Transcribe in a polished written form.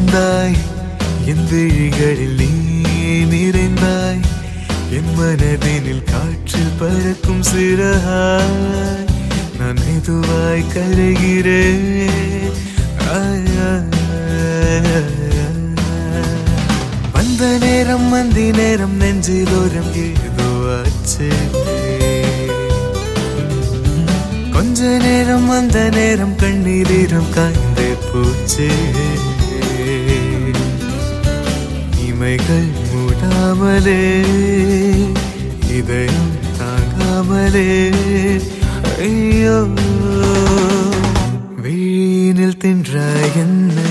வந்தாய் என் விழிகளில் நீ நிறைந்தாய் என் மனதினில் காற்றில் பறக்கும் சிறகாய் நான் மெதுவாய் கரைகிறேன் வந்த நேரம் வந்தி நேரம் நெஞ்சிலோரம் ஏதோ ஆச்சு கொஞ்ச நேரம் அந்த நேரம் கண்ணீரம் காய்ந்தே போச்சு இமைகள் மூடாமலே இதயம் தாங்காமலே ஐயோ வீணில் தின்றாய் என்ன